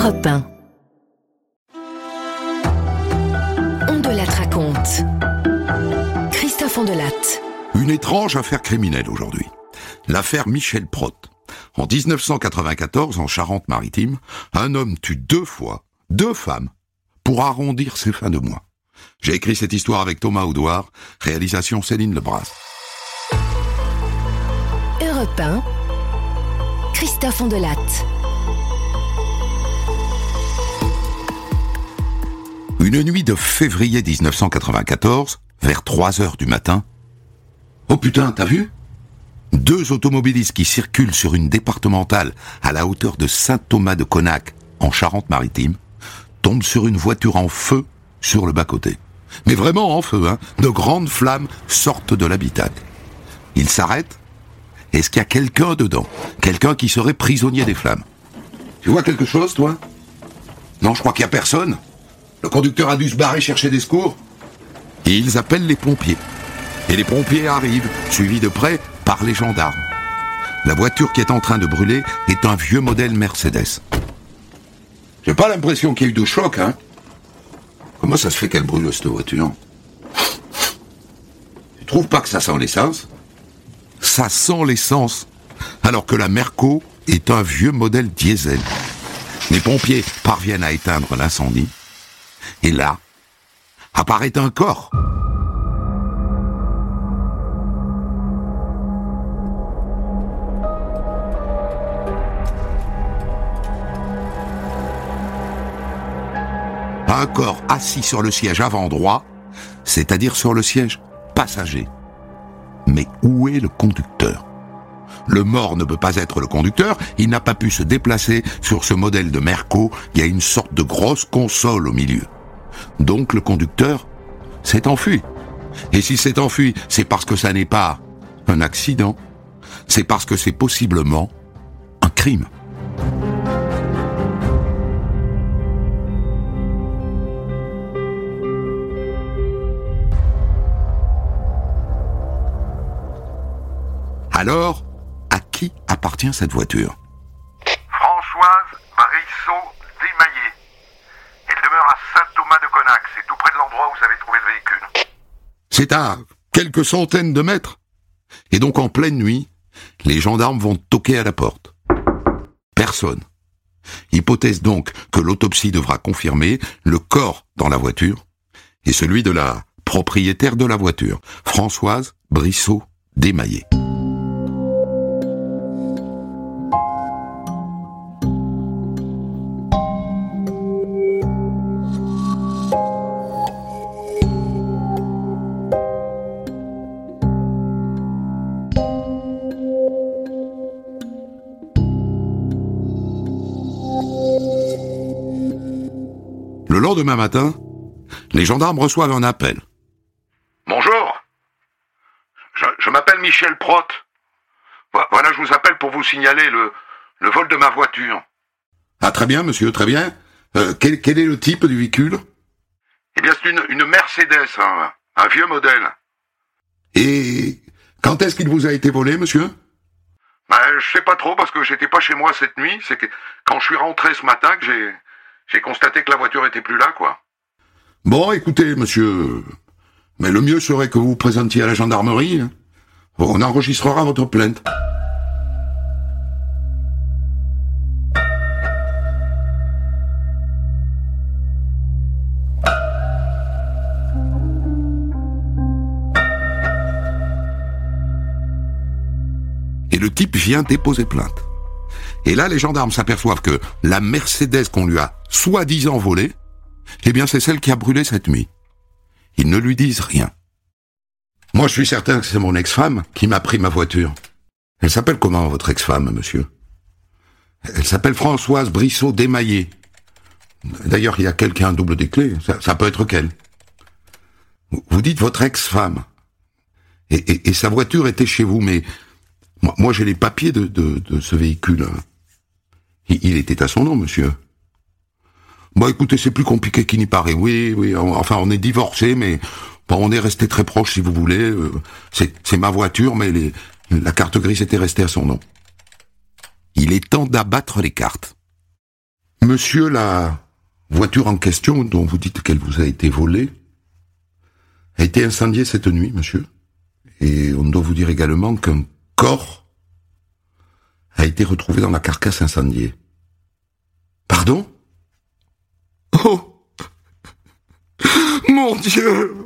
Europe 1. On de Latte raconte. Christophe Ondelatte. Une étrange affaire criminelle aujourd'hui. L'affaire Michel Protte. En 1994, en Charente-Maritime, un homme tue 2 fois 2 femmes pour arrondir ses fins de mois. J'ai écrit cette histoire avec Thomas Audouard, réalisation Céline Lebras. Europe 1. Christophe Ondelatte. Une nuit de février 1994, vers 3h du matin. Oh putain, t'as vu ? 2 automobilistes qui circulent sur une départementale à la hauteur de Saint-Thomas-de-Conac, en Charente-Maritime, tombent sur une voiture en feu sur le bas-côté. Mais vraiment en feu, hein. De grandes flammes sortent de l'habitacle. Ils s'arrêtent. Est-ce qu'il y a quelqu'un dedans ? Quelqu'un qui serait prisonnier des flammes ? Tu vois quelque chose, toi ? Non, je crois qu'il y a personne. Le conducteur a dû se barrer chercher des secours. Et ils appellent les pompiers. Et les pompiers arrivent, suivis de près par les gendarmes. La voiture qui est en train de brûler est un vieux modèle Mercedes. J'ai pas l'impression qu'il y ait eu de choc, hein. Comment ça se fait qu'elle brûle, cette voiture ? Tu trouves pas que ça sent l'essence ? Ça sent l'essence, alors que la Merco est un vieux modèle diesel. Les pompiers parviennent à éteindre l'incendie. Et là, apparaît un corps. Un corps assis sur le siège avant droit, c'est-à-dire sur le siège passager. Mais où est le conducteur ? Le mort ne peut pas être le conducteur, il n'a pas pu se déplacer sur ce modèle de Merco, il y a une sorte de grosse console au milieu. Donc le conducteur s'est enfui. Et s'il s'est enfui, c'est parce que ça n'est pas un accident, c'est parce que c'est possiblement un crime. Alors, à qui appartient cette voiture ? Françoise Brissot-Desmaillé. Elle demeure à Saint-Thomas-de-Conac, c'est tout près de l'endroit où vous avez trouvé le véhicule. C'est à quelques centaines de mètres. Et donc en pleine nuit, les gendarmes vont toquer à la porte. Personne. Hypothèse donc que l'autopsie devra confirmer le corps dans la voiture et celui de la propriétaire de la voiture, Françoise Brissot-Desmaillé. Le lendemain matin, les gendarmes reçoivent un appel. Bonjour. Je m'appelle Michel Protte. Voilà, je vous appelle pour vous signaler le vol de ma voiture. Ah très bien monsieur, très bien. Quel est le type du véhicule ? Eh bien, c'est une Mercedes, un vieux modèle. Et quand est-ce qu'il vous a été volé, monsieur ? Je sais pas trop parce que j'étais pas chez moi cette nuit. C'est que quand je suis rentré ce matin que j'ai constaté que la voiture était plus là, quoi. Bon, écoutez, monsieur, mais le mieux serait que vous vous présentiez à la gendarmerie. On enregistrera votre plainte. Et le type vient déposer plainte. Et là, les gendarmes s'aperçoivent que la Mercedes qu'on lui a soi-disant volée, eh bien, c'est celle qui a brûlé cette nuit. Ils ne lui disent rien. Moi, je suis certain que c'est mon ex-femme qui m'a pris ma voiture. Elle s'appelle comment, votre ex-femme, monsieur ? Elle s'appelle Françoise Brissot-Desmaillé. D'ailleurs, il y a quelqu'un double des clés. Ça peut être qu'elle. Vous dites votre ex-femme. Et sa voiture était chez vous, mais moi j'ai les papiers de ce véhicule. Il était à son nom, monsieur. Bon, écoutez, c'est plus compliqué qu'il n'y paraît. Oui, enfin, on est divorcés, mais bon, on est restés très proches, si vous voulez. C'est ma voiture, mais la carte grise était restée à son nom. Il est temps d'abattre les cartes. Monsieur, la voiture en question, dont vous dites qu'elle vous a été volée, a été incendiée cette nuit, monsieur. Et on doit vous dire également qu'un corps a été retrouvé dans la carcasse incendiée. Pardon? Oh! Mon Dieu!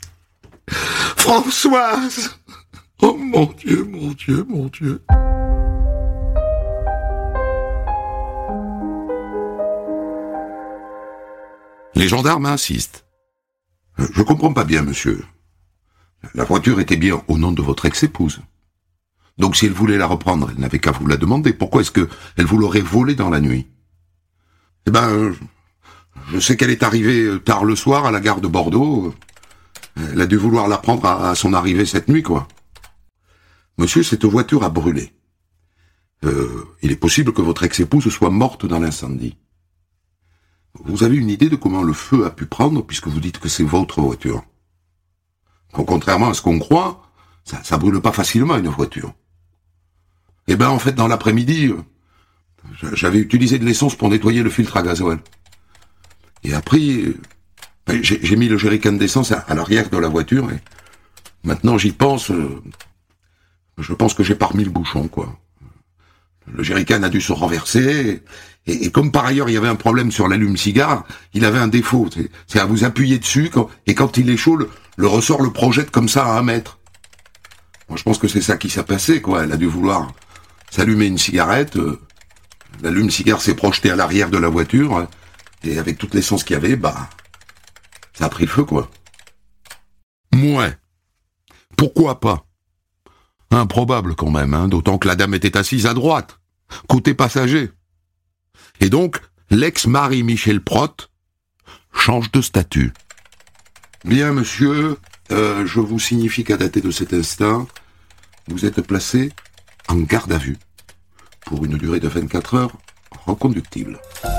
Françoise! Oh mon Dieu, mon Dieu, mon Dieu! Les gendarmes insistent. Je comprends pas bien, monsieur. La voiture était bien au nom de votre ex-épouse. Donc si elle voulait la reprendre, elle n'avait qu'à vous la demander. Pourquoi est-ce que elle vous l'aurait volée dans la nuit? Eh ben, je sais qu'elle est arrivée tard le soir à la gare de Bordeaux. Elle a dû vouloir la prendre à son arrivée cette nuit, quoi. Monsieur, cette voiture a brûlé. Il est possible que votre ex-épouse soit morte dans l'incendie. Vous avez une idée de comment le feu a pu prendre, puisque vous dites que c'est votre voiture? Contrairement à ce qu'on croit, ça brûle pas facilement une voiture. Eh ben, en fait, dans l'après-midi, j'avais utilisé de l'essence pour nettoyer le filtre à gasoil. Et après, j'ai mis le jerrycan d'essence à l'arrière de la voiture, et maintenant j'y pense, je pense que j'ai pas remis le bouchon, quoi. Le jerrycan a dû se renverser, et comme par ailleurs il y avait un problème sur l'allume-cigare, il avait un défaut, c'est à vous appuyer dessus, et quand il est chaud, le ressort le projette comme ça à 1 mètre. Moi je pense que c'est ça qui s'est passé, quoi. Elle a dû vouloir s'allumer une cigarette, l'allume-cigare s'est projeté à l'arrière de la voiture, et avec toute l'essence qu'il y avait, ça a pris le feu, quoi. Mouais. Pourquoi pas? Improbable quand même, d'autant que la dame était assise à droite, côté passager. Et donc, l'ex-mari Michel Protte change de statut. Bien, monsieur, je vous signifie qu'à dater de cet instant, vous êtes placé en garde à vue, pour une durée de 24 heures reconductible.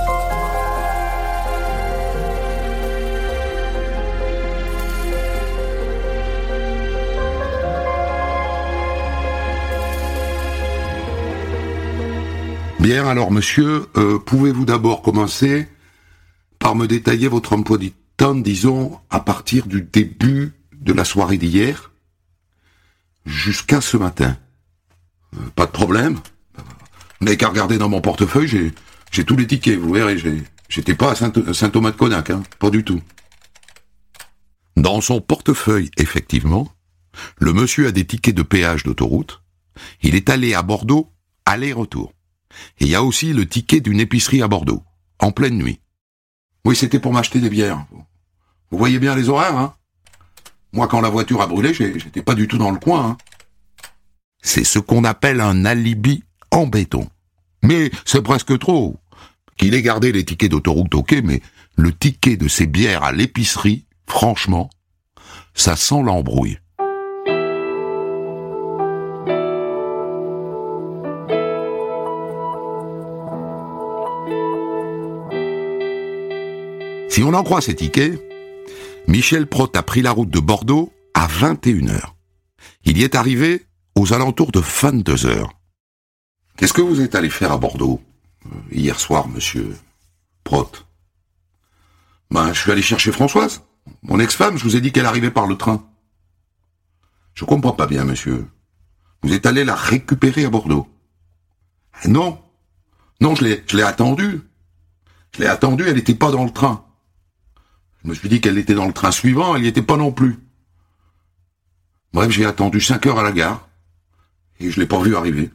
Bien, alors monsieur, pouvez-vous d'abord commencer par me détailler votre emploi du temps, disons, à partir du début de la soirée d'hier jusqu'à ce matin? Pas de problème. Vous n'avez qu'à regarder dans mon portefeuille, j'ai tous les tickets, vous verrez, j'étais pas à Saint-Thomas-de-Conac, pas du tout. Dans son portefeuille, effectivement, le monsieur a des tickets de péage d'autoroute, il est allé à Bordeaux, aller-retour. Et il y a aussi le ticket d'une épicerie à Bordeaux, en pleine nuit. Oui, c'était pour m'acheter des bières. Vous voyez bien les horaires, Moi, quand la voiture a brûlé, j'étais pas du tout dans le coin, C'est ce qu'on appelle un alibi en béton. Mais c'est presque trop. Qu'il ait gardé les tickets d'autoroute, ok, mais le ticket de ces bières à l'épicerie, franchement, ça sent l'embrouille. Si on en croit ces tickets, Michel Protte a pris la route de Bordeaux à 21h. Il y est arrivé aux alentours de 22h. Qu'est-ce que vous êtes allé faire à Bordeaux hier soir, monsieur Protte? Je suis allé chercher Françoise, mon ex-femme, je vous ai dit qu'elle arrivait par le train. Je comprends pas bien, monsieur. Vous êtes allé la récupérer à Bordeaux? Non, je l'ai attendue. Je l'ai attendue, elle n'était pas dans le train. Je me suis dit qu'elle était dans le train suivant, elle n'y était pas non plus. Bref, j'ai attendu 5 heures à la gare, et je l'ai pas vue arriver.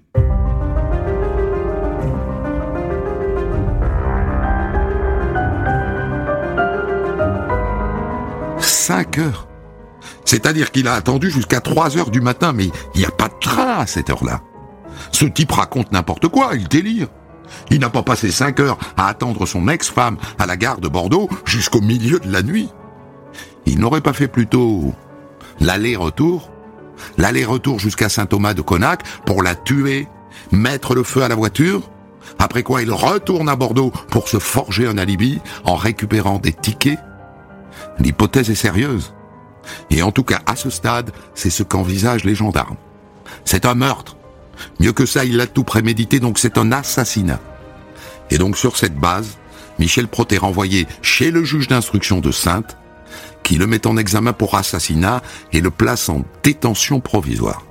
« 5 heures. C'est-à-dire qu'il a attendu jusqu'à 3 heures du matin, mais il n'y a pas de train à cette heure-là. Ce type raconte n'importe quoi, il délire. Il n'a pas passé 5 heures à attendre son ex-femme à la gare de Bordeaux jusqu'au milieu de la nuit. Il n'aurait pas fait plutôt l'aller-retour jusqu'à Saint-Thomas-de-Conac pour la tuer, mettre le feu à la voiture, après quoi il retourne à Bordeaux pour se forger un alibi en récupérant des tickets. L'hypothèse est sérieuse. Et en tout cas, à ce stade, c'est ce qu'envisagent les gendarmes. C'est un meurtre. Mieux que ça, il a tout prémédité, donc c'est un assassinat. Et donc sur cette base, Michel Proth est renvoyé chez le juge d'instruction de Saintes, qui le met en examen pour assassinat et le place en détention provisoire.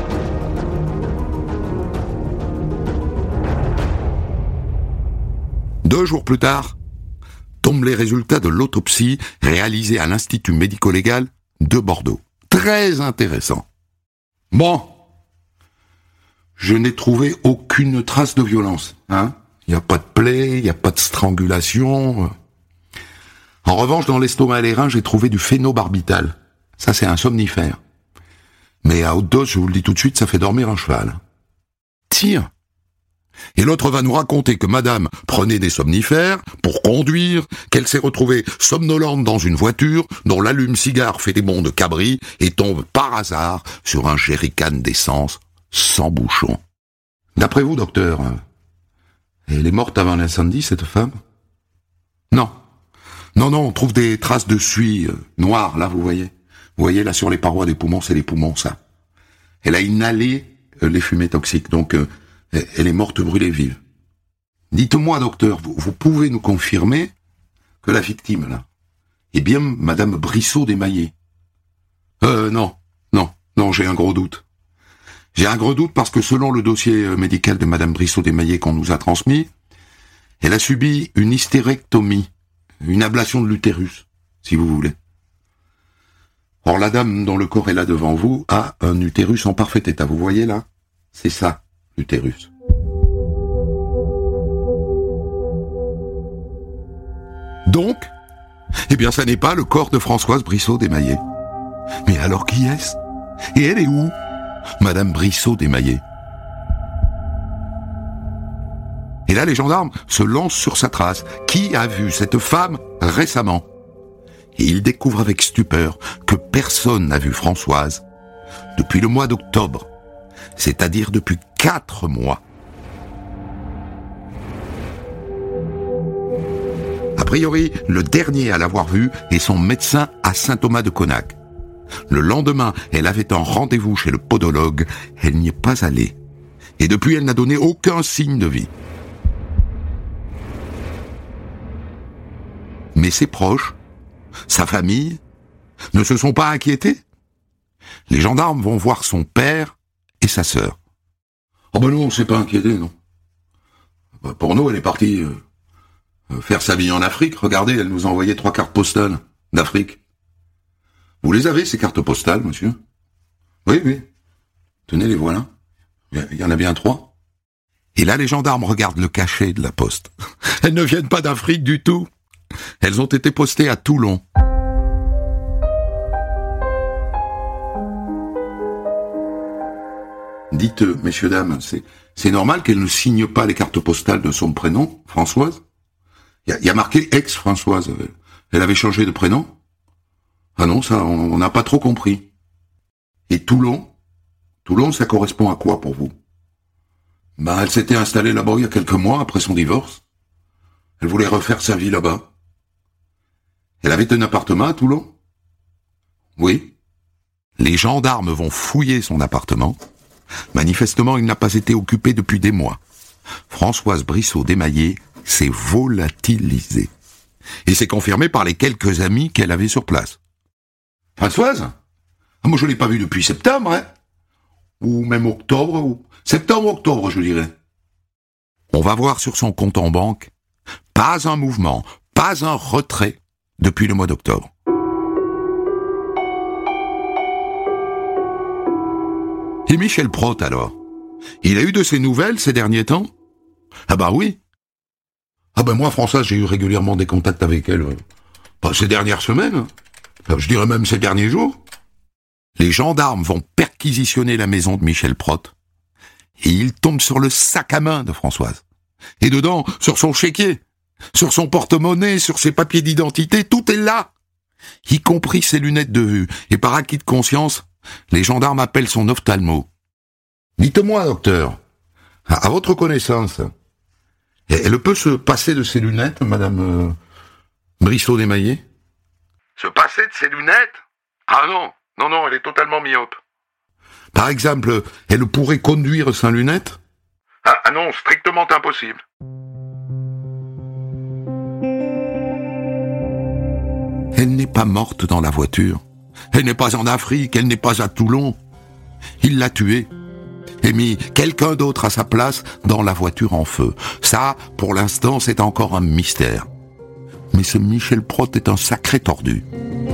Deux jours plus tard, tombent les résultats de l'autopsie réalisée à l'Institut médico-légal de Bordeaux. Très intéressant. Bon, je n'ai trouvé aucune trace de violence. Il n'y a pas de plaie, il n'y a pas de strangulation. En revanche, dans l'estomac et les reins, j'ai trouvé du phénobarbital. Ça, c'est un somnifère. Mais à haute dose, je vous le dis tout de suite, ça fait dormir un cheval. Tiens. Et l'autre va nous raconter que madame prenait des somnifères pour conduire, qu'elle s'est retrouvée somnolente dans une voiture dont l'allume-cigare fait des bonds de cabri et tombe par hasard sur un jerrycan d'essence sans bouchon. D'après vous, docteur, elle est morte avant l'incendie, cette femme? Non. Non, on trouve des traces de suie noires, là, vous voyez. Vous voyez, là, sur les parois des poumons, c'est les poumons, ça. Elle a inhalé les fumées toxiques, donc elle est morte brûlée vive. Dites-moi, docteur, vous pouvez nous confirmer que la victime, là, est bien madame Brissot d'Émaillé? Non, j'ai un gros doute. J'ai un gros doute parce que selon le dossier médical de madame Brissot d'Émaillé qu'on nous a transmis, elle a subi une hystérectomie, une ablation de l'utérus, si vous voulez. Or, la dame dont le corps est là devant vous a un utérus en parfait état. Vous voyez là? C'est ça, l'utérus. Donc, ça n'est pas le corps de Françoise Brissot d'Émaillé. Mais alors qui est-ce? Et elle est où, madame Brissot d'Émaillé? Et là, les gendarmes se lancent sur sa trace. Qui a vu cette femme récemment? Et ils découvrent avec stupeur que personne n'a vu Françoise depuis le mois d'octobre, c'est-à-dire depuis 4 mois. A priori, le dernier à l'avoir vue est son médecin à Saint-Thomas-de-Conac. Le lendemain, elle avait un rendez-vous chez le podologue, elle n'y est pas allée. Et depuis, elle n'a donné aucun signe de vie. Mais ses proches, sa famille, ne se sont pas inquiétés. Les gendarmes vont voir son père et sa sœur. Oh ben nous, on ne s'est pas inquiétés, non. Pour nous, elle est partie faire sa vie en Afrique. Regardez, elle nous a envoyé 3 cartes postales d'Afrique. Vous les avez, ces cartes postales, monsieur? Oui. Tenez, les voilà. Il y en a bien 3. Et là, les gendarmes regardent le cachet de la poste. Elles ne viennent pas d'Afrique du tout. Elles ont été postées à Toulon. Dites, messieurs, dames, c'est normal qu'elle ne signe pas les cartes postales de son prénom, Françoise? Il y a marqué ex-Françoise. Elle avait changé de prénom? Ah non, ça, on n'a pas trop compris. Et Toulon, ça correspond à quoi pour vous? Elle s'était installée là-bas il y a quelques mois après son divorce. Elle voulait refaire sa vie là-bas. Elle avait un appartement à Toulon? Oui. Les gendarmes vont fouiller son appartement. Manifestement, il n'a pas été occupé depuis des mois. Françoise Brissot d'Émaillé s'est volatilisée. Et c'est confirmé par les quelques amis qu'elle avait sur place. Françoise? Moi, je l'ai pas vue depuis septembre, Ou même octobre, ou septembre-octobre, je dirais. On va voir sur son compte en banque, pas un mouvement, pas un retrait depuis le mois d'octobre. Et Michel Proth, alors? Il a eu de ses nouvelles ces derniers temps? Ah bah oui. Ah ben moi, Françoise, j'ai eu régulièrement des contacts avec elle ces dernières semaines. Je dirais même ces derniers jours. Les gendarmes vont perquisitionner la maison de Michel Proth. Et ils tombent sur le sac à main de Françoise. Et dedans, sur son chéquier, sur son porte-monnaie, sur ses papiers d'identité, tout est là. Y compris ses lunettes de vue. Et par acquis de conscience, les gendarmes appellent son ophtalmo. Dites-moi, docteur, à votre connaissance, elle peut se passer de ses lunettes, madame Brissot d'Émaillé? Se passer de ses lunettes? Ah non, elle est totalement myope. Par exemple, elle pourrait conduire sans lunettes? Ah non, strictement impossible. Elle n'est pas morte dans la voiture. Elle n'est pas en Afrique, elle n'est pas à Toulon. Il l'a tuée et mis quelqu'un d'autre à sa place dans la voiture en feu. Ça, pour l'instant, c'est encore un mystère. Mais ce Michel Proth est un sacré tordu.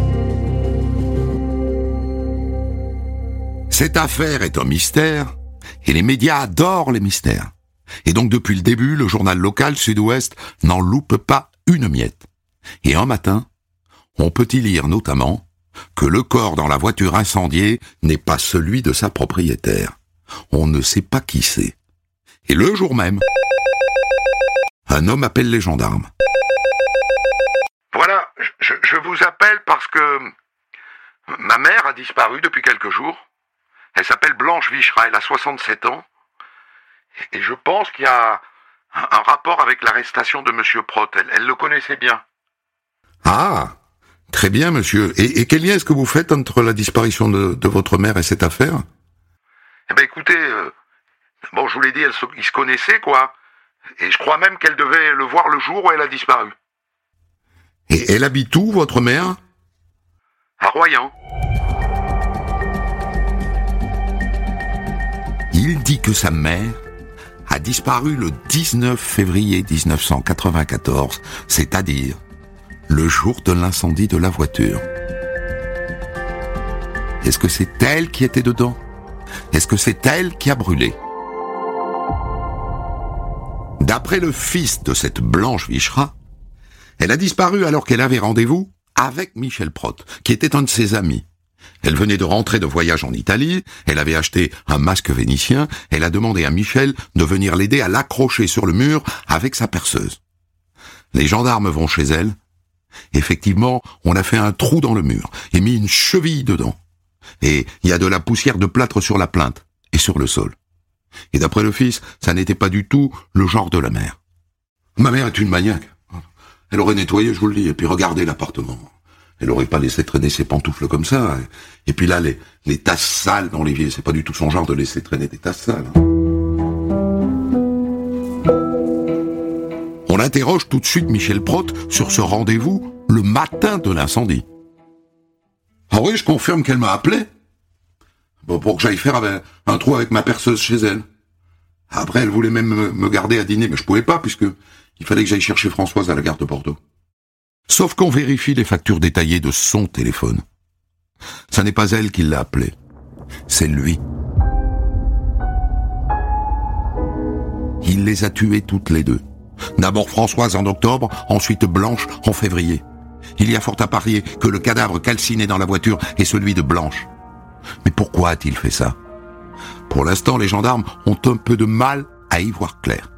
Cette affaire est un mystère, et les médias adorent les mystères. Et donc depuis le début, le journal local Sud-Ouest n'en loupe pas une miette. Et un matin, on peut y lire notamment que le corps dans la voiture incendiée n'est pas celui de sa propriétaire. On ne sait pas qui c'est. Et le jour même, un homme appelle les gendarmes. Voilà, je vous appelle parce que ma mère a disparu depuis quelques jours. Elle s'appelle Blanche Vichra, elle a 67 ans. Et je pense qu'il y a un rapport avec l'arrestation de Monsieur Proth. Elle le connaissait bien. Ah, très bien, monsieur. Et quel lien est-ce que vous faites entre la disparition de votre mère et cette affaire ? Eh ben écoutez, bon, je vous l'ai dit, ils se connaissaient, quoi. Et je crois même qu'elle devait le voir le jour où elle a disparu. Et elle habite où, votre mère ? À Royan. Il dit que sa mère a disparu le 19 février 1994, c'est-à-dire le jour de l'incendie de la voiture. Est-ce que c'est elle qui était dedans ? Est-ce que c'est elle qui a brûlé ? D'après le fils de cette Blanche Vichra, elle a disparu alors qu'elle avait rendez-vous avec Michel Proth, qui était un de ses amis. Elle venait de rentrer de voyage en Italie, elle avait acheté un masque vénitien, elle a demandé à Michel de venir l'aider à l'accrocher sur le mur avec sa perceuse. Les gendarmes vont chez elle. Effectivement, on a fait un trou dans le mur et mis une cheville dedans. Et il y a de la poussière de plâtre sur la plinthe et sur le sol. Et d'après le fils, ça n'était pas du tout le genre de la mère. Ma mère est une maniaque. Elle aurait nettoyé, je vous le dis, et puis regardé l'appartement. Elle aurait pas laissé traîner ses pantoufles comme ça. Et puis là, les tasses sales dans l'évier, c'est pas du tout son genre de laisser traîner des tasses sales. On interroge tout de suite Michel Proth sur ce rendez-vous le matin de l'incendie. Ah oui, je confirme qu'elle m'a appelé. Bon, pour que j'aille faire un trou avec ma perceuse chez elle. Après, elle voulait même me garder à dîner, mais je pouvais pas, puisque il fallait que j'aille chercher Françoise à la gare de Bordeaux. Sauf qu'on vérifie les factures détaillées de son téléphone. Ça n'est pas elle qui l'a appelé. C'est lui. Il les a tuées toutes les deux. D'abord Françoise en octobre, ensuite Blanche en février. Il y a fort à parier que le cadavre calciné dans la voiture est celui de Blanche. Mais pourquoi a-t-il fait ça ? Pour l'instant, les gendarmes ont un peu de mal à y voir clair.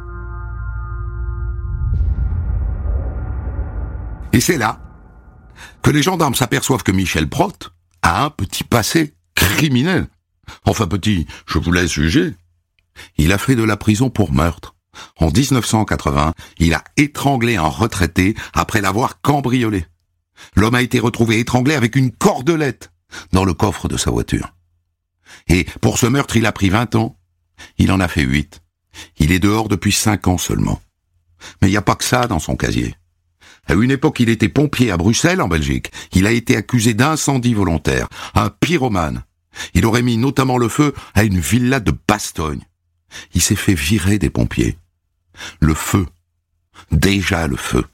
Et c'est là que les gendarmes s'aperçoivent que Michel Proth a un petit passé criminel. Enfin petit, je vous laisse juger. Il a fait de la prison pour meurtre. En 1980, il a étranglé un retraité après l'avoir cambriolé. L'homme a été retrouvé étranglé avec une cordelette dans le coffre de sa voiture. Et pour ce meurtre, il a pris 20 ans. Il en a fait 8. Il est dehors depuis 5 ans seulement. Mais il n'y a pas que ça dans son casier. À une époque, il était pompier à Bruxelles, en Belgique. Il a été accusé d'incendie volontaire, un pyromane. Il aurait mis notamment le feu à une villa de Bastogne. Il s'est fait virer des pompiers. Le feu. Déjà le feu.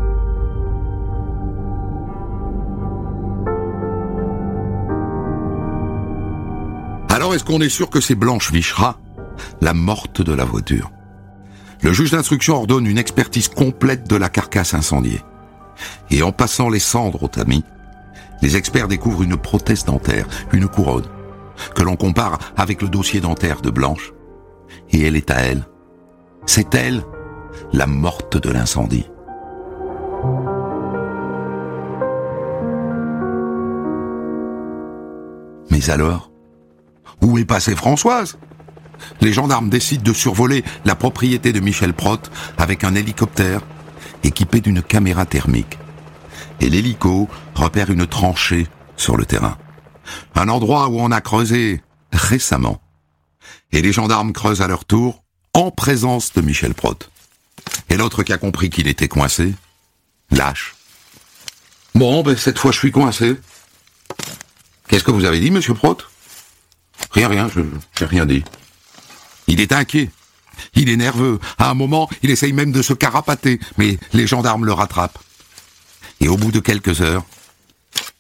Alors, est-ce qu'on est sûr que c'est Blanche Vichra, la morte de la voiture ? Le juge d'instruction ordonne une expertise complète de la carcasse incendiée. Et en passant les cendres au tamis, les experts découvrent une prothèse dentaire, une couronne, que l'on compare avec le dossier dentaire de Blanche. Et elle est à elle. C'est elle, la morte de l'incendie. Mais alors, où est passée Françoise ? Les gendarmes décident de survoler la propriété de Michel Proth avec un hélicoptère équipé d'une caméra thermique. Et l'hélico repère une tranchée sur le terrain. Un endroit où on a creusé récemment. Et les gendarmes creusent à leur tour en présence de Michel Proth. Et l'autre qui a compris qu'il était coincé, lâche. Bon, cette fois je suis coincé. Qu'est-ce que vous avez dit, monsieur Protte ? Rien, j'ai rien dit. Il est inquiet. Il est nerveux. À un moment, il essaye même de se carapater, mais les gendarmes le rattrapent. Et au bout de quelques heures... Stop !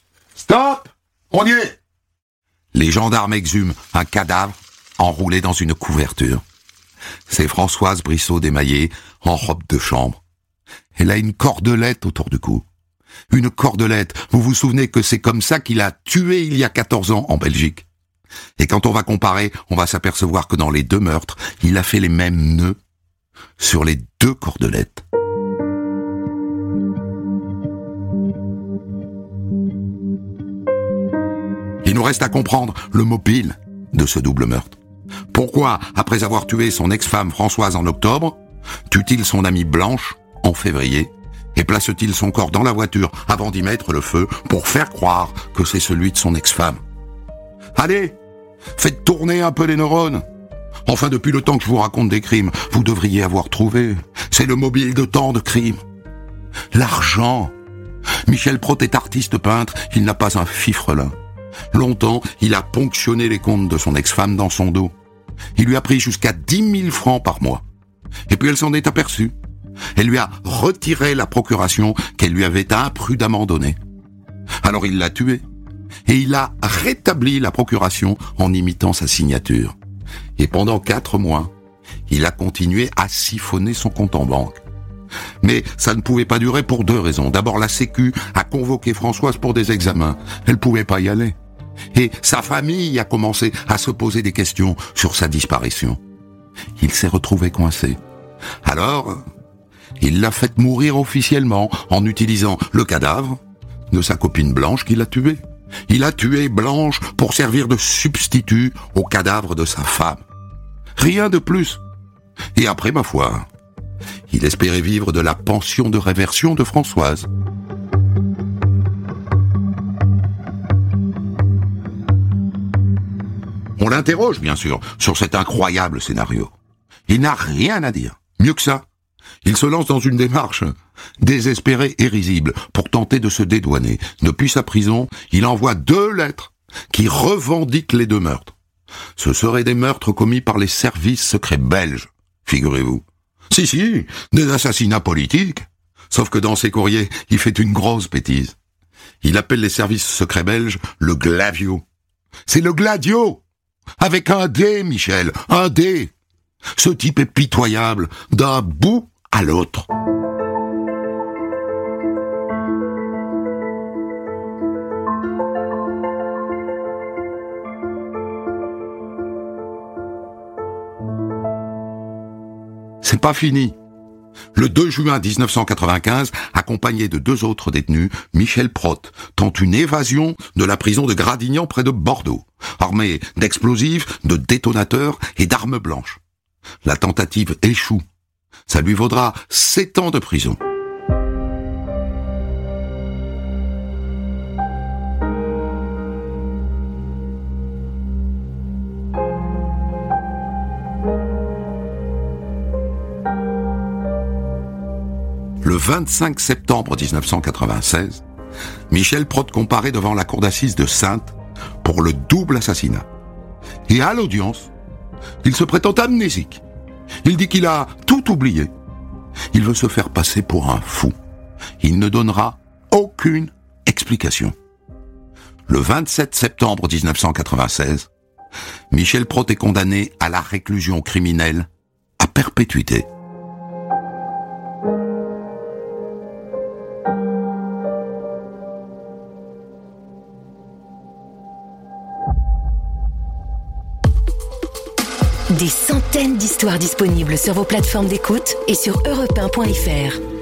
On y est ! Les gendarmes exhument un cadavre enroulé dans une couverture. C'est Françoise Brissot-Desmaillés, en robe de chambre. Elle a une cordelette autour du cou. Une cordelette, vous vous souvenez que c'est comme ça qu'il a tué il y a 14 ans en Belgique. Et quand on va comparer, on va s'apercevoir que dans les 2 meurtres, il a fait les mêmes nœuds sur les 2 cordelettes. Il nous reste à comprendre le mobile de ce double meurtre. Pourquoi, après avoir tué son ex-femme Françoise en octobre, tue-t-il son amie Blanche en février et place-t-il son corps dans la voiture avant d'y mettre le feu pour faire croire que c'est celui de son ex-femme ? Allez, faites tourner un peu les neurones. Enfin, depuis le temps que je vous raconte des crimes, vous devriez avoir trouvé. C'est le mobile de tant de crimes. L'argent. Michel Protte est artiste peintre, il n'a pas un fifrelin. Longtemps, il a ponctionné les comptes de son ex-femme dans son dos. Il lui a pris jusqu'à 10 000 francs par mois. Et puis elle s'en est aperçue. Elle lui a retiré la procuration qu'elle lui avait imprudemment donnée. Alors il l'a tué. Et il a rétabli la procuration en imitant sa signature. Et pendant 4 mois, il a continué à siphonner son compte en banque. Mais ça ne pouvait pas durer pour 2 raisons. D'abord, la Sécu a convoqué Françoise pour des examens. Elle pouvait pas y aller. Et sa famille a commencé à se poser des questions sur sa disparition. Il s'est retrouvé coincé. Alors, il l'a fait mourir officiellement en utilisant le cadavre de sa copine Blanche qu'il a tuée. Il a tué Blanche pour servir de substitut au cadavre de sa femme. Rien de plus. Et après, ma foi, il espérait vivre de la pension de réversion de Françoise. On l'interroge, bien sûr, sur cet incroyable scénario. Il n'a rien à dire. Mieux que ça, il se lance dans une démarche désespérée et risible pour tenter de se dédouaner. Depuis sa prison, il envoie 2 lettres qui revendiquent les 2 meurtres. Ce seraient des meurtres commis par les services secrets belges, figurez-vous. Si, des assassinats politiques. Sauf que dans ses courriers, il fait une grosse bêtise. Il appelle les services secrets belges le Glavio. C'est le Gladio! Avec un D, Michel, un D. Ce type est pitoyable, d'un bout à l'autre. C'est pas fini. Le 2 juin 1995, accompagné de 2 autres détenus, Michel Protte tente une évasion de la prison de Gradignan près de Bordeaux, armé d'explosifs, de détonateurs et d'armes blanches. La tentative échoue. Ça lui vaudra 7 ans de prison. Le 25 septembre 1996, Michel Protte comparaît devant la cour d'assises de Saintes pour le double assassinat. Et à l'audience, il se prétend amnésique. Il dit qu'il a tout oublié. Il veut se faire passer pour un fou. Il ne donnera aucune explication. Le 27 septembre 1996, Michel Protte est condamné à la réclusion criminelle à perpétuité. Des centaines d'histoires disponibles sur vos plateformes d'écoute et sur europe1.fr.